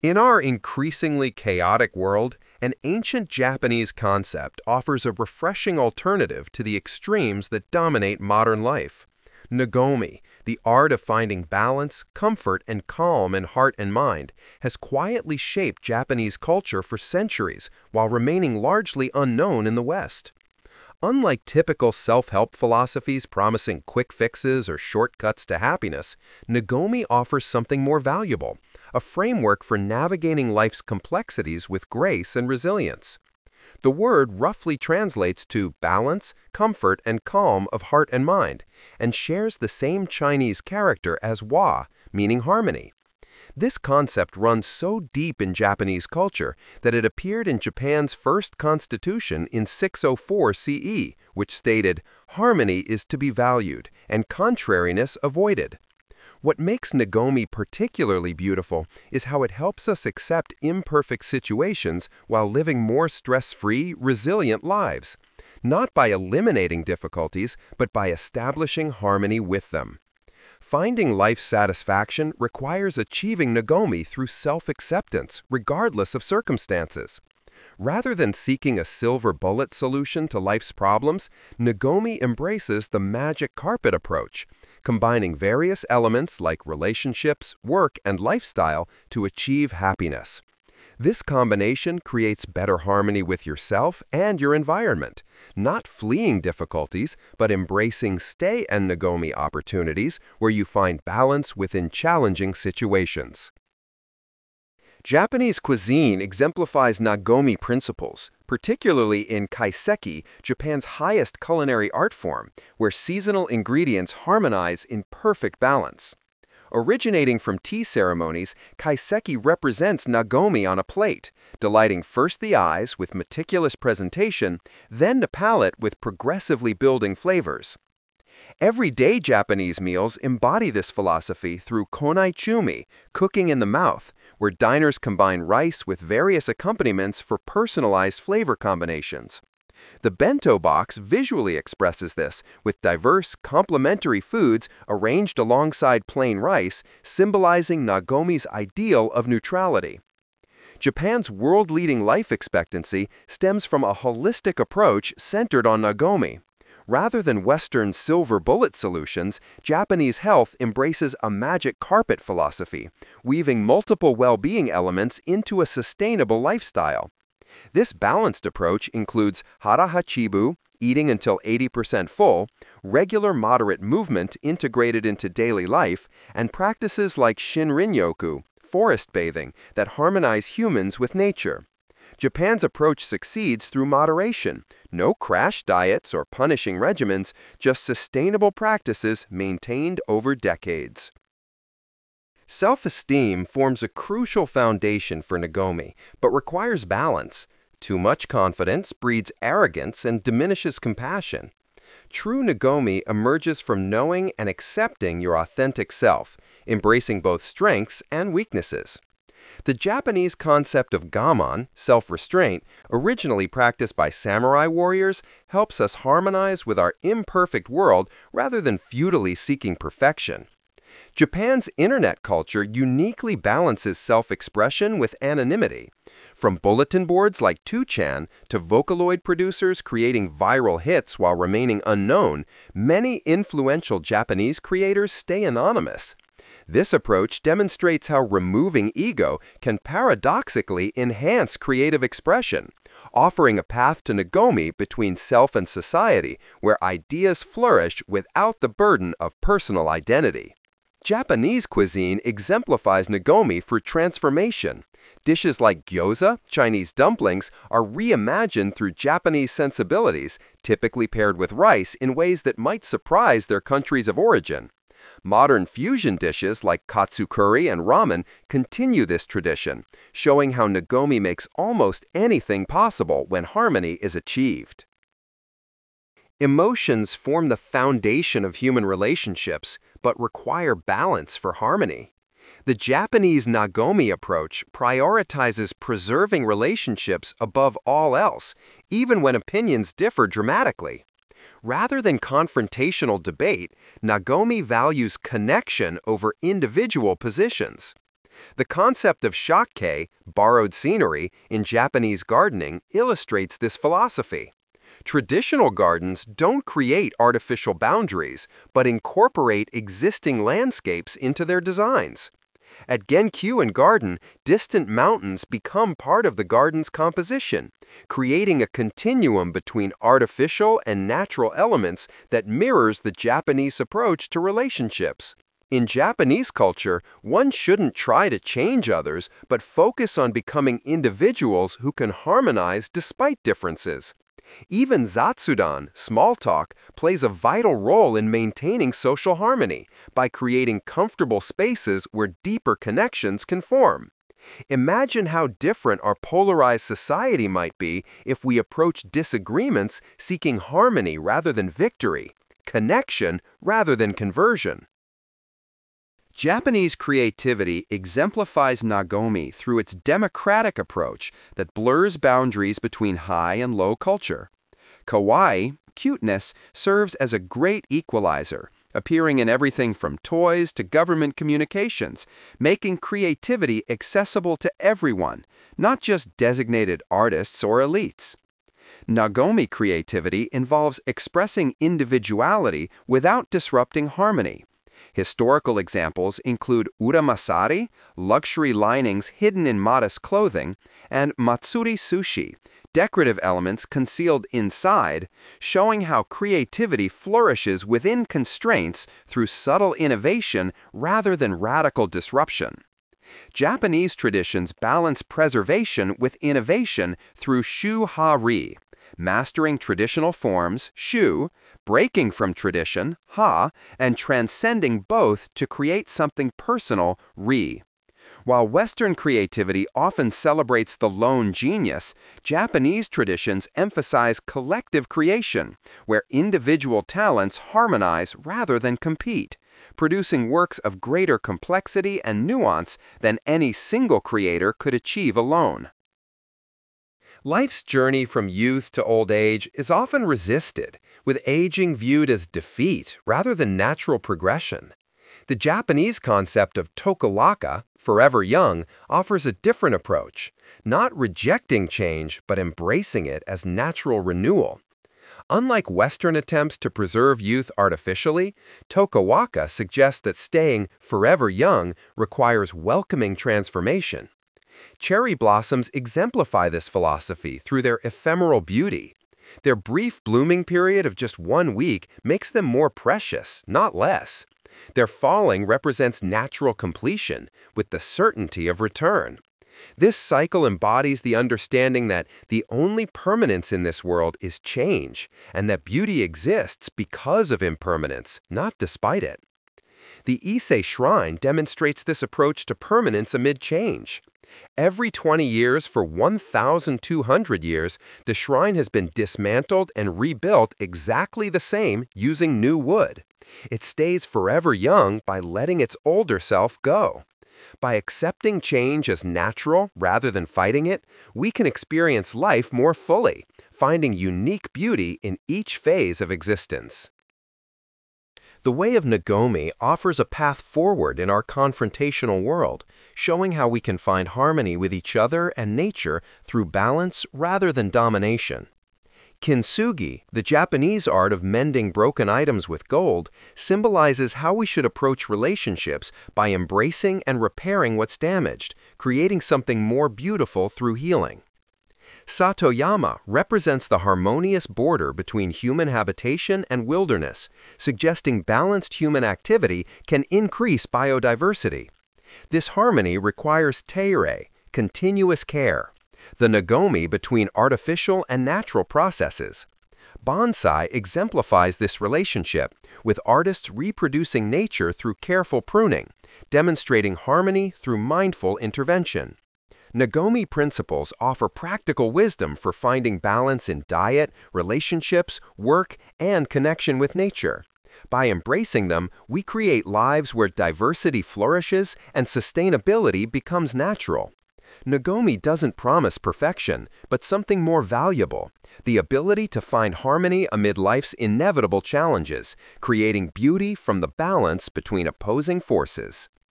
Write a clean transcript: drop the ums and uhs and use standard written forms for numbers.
In our increasingly chaotic world, an ancient Japanese concept offers a refreshing alternative to the extremes that dominate modern life. Nagomi, the art of finding balance, comfort, and calm in heart and mind, has quietly shaped Japanese culture for centuries while remaining largely unknown in the West. Unlike typical self-help philosophies promising quick fixes or shortcuts to happiness, Nagomi offers something more valuable, a framework for navigating life's complexities with grace and resilience. The word roughly translates to balance, comfort, and calm of heart and mind, and shares the same Chinese character as wa, meaning harmony. This concept runs so deep in Japanese culture that it appeared in Japan's first constitution in 604 CE, which stated, "Harmony is to be valued, and contrariness avoided." What makes Nagomi particularly beautiful is how it helps us accept imperfect situations while living more stress-free, resilient lives, not by eliminating difficulties, but by establishing harmony with them. Finding life satisfaction requires achieving Nagomi through self-acceptance, regardless of circumstances. Rather than seeking a silver bullet solution to life's problems, Nagomi embraces the magic carpet approach, combining various elements like relationships, work, and lifestyle to achieve happiness. This combination creates better harmony with yourself and your environment, not fleeing difficulties, but embracing stay and Nagomi opportunities where you find balance within challenging situations. Japanese cuisine exemplifies Nagomi principles, particularly in kaiseki, Japan's highest culinary art form, where seasonal ingredients harmonize in perfect balance. Originating from tea ceremonies, kaiseki represents Nagomi on a plate, delighting first the eyes with meticulous presentation, then the palate with progressively building flavors. Everyday Japanese meals embody this philosophy through konaichumi, cooking in the mouth, where diners combine rice with various accompaniments for personalized flavor combinations. The bento box visually expresses this, with diverse, complementary foods arranged alongside plain rice, symbolizing Nagomi's ideal of neutrality. Japan's world-leading life expectancy stems from a holistic approach centered on Nagomi. Rather than Western silver bullet solutions, Japanese health embraces a magic carpet philosophy, weaving multiple well-being elements into a sustainable lifestyle. This balanced approach includes hara hachibu, eating until 80% full, regular moderate movement integrated into daily life, and practices like shinrin-yoku, forest bathing, that harmonize humans with nature. Japan's approach succeeds through moderation, no crash diets or punishing regimens, just sustainable practices maintained over decades. Self-esteem forms a crucial foundation for Nagomi, but requires balance. Too much confidence breeds arrogance and diminishes compassion. True Nagomi emerges from knowing and accepting your authentic self, embracing both strengths and weaknesses. The Japanese concept of gaman, self-restraint, originally practiced by samurai warriors, helps us harmonize with our imperfect world rather than futilely seeking perfection. Japan's internet culture uniquely balances self-expression with anonymity. From bulletin boards like 2chan to Vocaloid producers creating viral hits while remaining unknown, many influential Japanese creators stay anonymous. This approach demonstrates how removing ego can paradoxically enhance creative expression, offering a path to Nagomi between self and society, where ideas flourish without the burden of personal identity. Japanese cuisine exemplifies Nagomi for transformation. Dishes like gyoza, Chinese dumplings, are reimagined through Japanese sensibilities, typically paired with rice in ways that might surprise their countries of origin. Modern fusion dishes like katsu curry and ramen continue this tradition, showing how Nagomi makes almost anything possible when harmony is achieved. Emotions form the foundation of human relationships, but require balance for harmony. The Japanese Nagomi approach prioritizes preserving relationships above all else, even when opinions differ dramatically. Rather than confrontational debate, Nagomi values connection over individual positions. The concept of shakkei, borrowed scenery, in Japanese gardening illustrates this philosophy. Traditional gardens don't create artificial boundaries, but incorporate existing landscapes into their designs. At Genkyuin Garden, distant mountains become part of the garden's composition, creating a continuum between artificial and natural elements that mirrors the Japanese approach to relationships. In Japanese culture, one shouldn't try to change others, but focus on becoming individuals who can harmonize despite differences. Even Zatsudan, small talk, plays a vital role in maintaining social harmony by creating comfortable spaces where deeper connections can form. Imagine how different our polarized society might be if we approach disagreements seeking harmony rather than victory, connection rather than conversion. Japanese creativity exemplifies Nagomi through its democratic approach that blurs boundaries between high and low culture. Kawaii, cuteness, serves as a great equalizer, appearing in everything from toys to government communications, making creativity accessible to everyone, not just designated artists or elites. Nagomi creativity involves expressing individuality without disrupting harmony. Historical examples include uramasari, luxury linings hidden in modest clothing, and matsuri sushi, decorative elements concealed inside, showing how creativity flourishes within constraints through subtle innovation rather than radical disruption. Japanese traditions balance preservation with innovation through shu-ha-ri, mastering traditional forms, shu, breaking from tradition, ha, and transcending both to create something personal, ri. While Western creativity often celebrates the lone genius, Japanese traditions emphasize collective creation, where individual talents harmonize rather than compete, producing works of greater complexity and nuance than any single creator could achieve alone. Life's journey from youth to old age is often resisted, with aging viewed as defeat rather than natural progression. The Japanese concept of tokalaka, forever young, offers a different approach, not rejecting change but embracing it as natural renewal. Unlike Western attempts to preserve youth artificially, Tokawaka suggests that staying forever young requires welcoming transformation. Cherry blossoms exemplify this philosophy through their ephemeral beauty. Their brief blooming period of just 1 week makes them more precious, not less. Their falling represents natural completion, with the certainty of return. This cycle embodies the understanding that the only permanence in this world is change, and that beauty exists because of impermanence, not despite it. The Ise Shrine demonstrates this approach to permanence amid change. Every 20 years for 1,200 years, the shrine has been dismantled and rebuilt exactly the same using new wood. It stays forever young by letting its older self go. By accepting change as natural rather than fighting it, we can experience life more fully, finding unique beauty in each phase of existence. The Way of Nagomi offers a path forward in our confrontational world, showing how we can find harmony with each other and nature through balance rather than domination. Kintsugi, the Japanese art of mending broken items with gold, symbolizes how we should approach relationships by embracing and repairing what's damaged, creating something more beautiful through healing. Satoyama represents the harmonious border between human habitation and wilderness, suggesting balanced human activity can increase biodiversity. This harmony requires teirei, continuous care, the Nagomi between artificial and natural processes. Bonsai exemplifies this relationship, with artists reproducing nature through careful pruning, demonstrating harmony through mindful intervention. Nagomi principles offer practical wisdom for finding balance in diet, relationships, work, and connection with nature. By embracing them, we create lives where diversity flourishes and sustainability becomes natural. Nagomi doesn't promise perfection, but something more valuable, the ability to find harmony amid life's inevitable challenges, creating beauty from the balance between opposing forces.